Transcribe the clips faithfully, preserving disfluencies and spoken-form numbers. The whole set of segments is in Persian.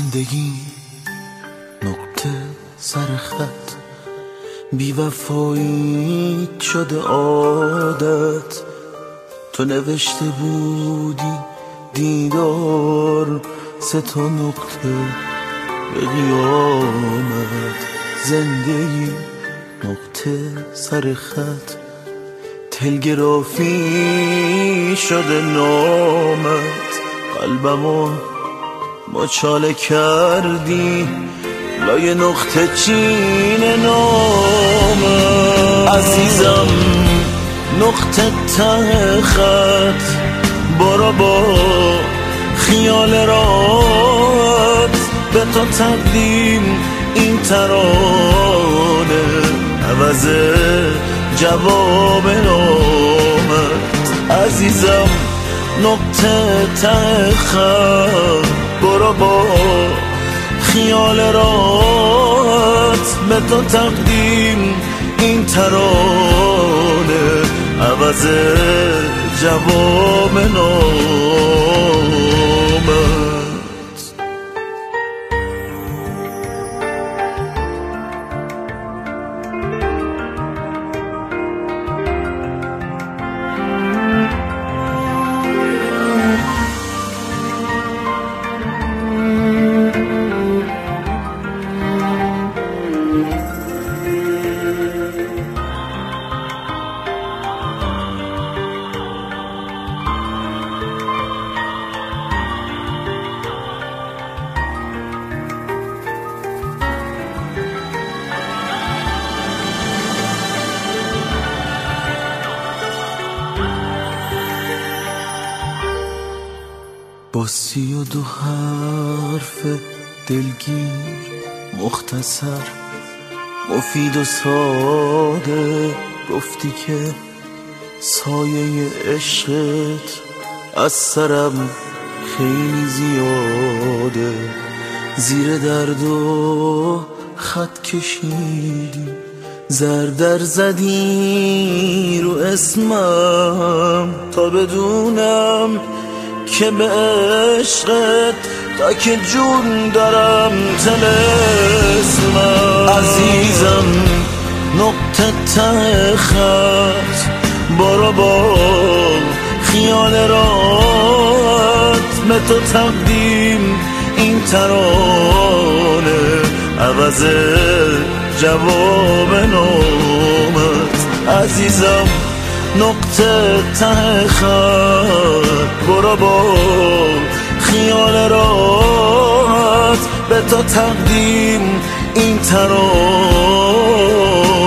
زندگی نقطه سر خط، بی وفایی شده عادت. تو نوشته بودی دیدار سه تا نقطه به قیامت. زندگی نقطه سر خط، تلگرافی شده نامت. قلبمو مچاله کردی لای نقطه چین نامت. عزیزم نقطه ته خط، برو با خیال رات. به تو تقدیم این ترانه، عوض جواب نامت. عزیزم نقطه ته خط، برو با خیال رات. به تو تقدیم این ترانه، عوض جواب نامت. با سی و دو حرف دلگیر، مختصر، مفید و ساده، گفتی که سایه عشقت از سرم خیلی زیاده. زیر درد و خط کشیدی، زردر زدی رو اسمم، تا بدونم که به عشقت تا که جون دارم طلسمم. عزیزم نقطه ته خط، برو با خیال رات. به تو تقدیم این ترانه، عوض جواب نامت. عزیزم نقطه ته خط، برو با خیال رات. به تو تقدیم این ترانه.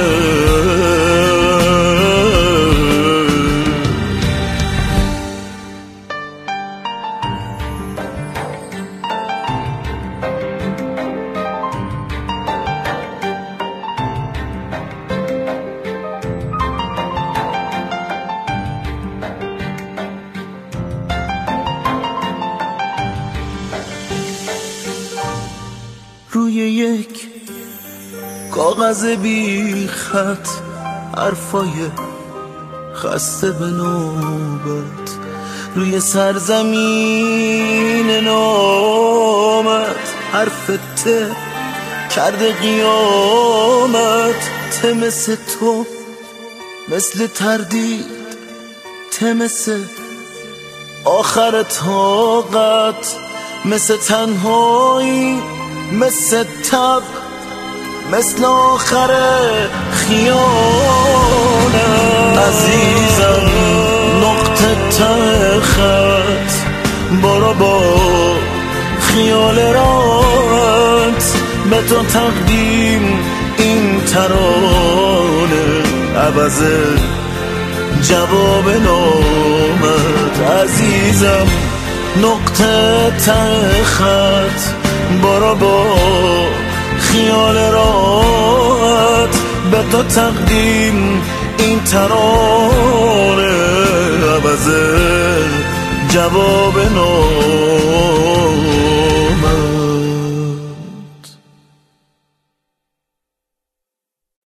روی یک کاغذ بی خط، حرفای خسته به نوبت. روی سرزمین نامت، حرف ته کرده قیامت. ته مثل تو، مثل تردید، ته مثل آخر طاقت. مثل تنهایی، مثل تب، مثل آخر خیانت. عزیزم نقطه ته خط، برو با خیال رات. به تو تقدیم این ترانه، عوض جواب نامت. عزیزم نقطه ته خط، برو با خیال رات. به تو تقدیم این ترانه، عوض جواب نامت.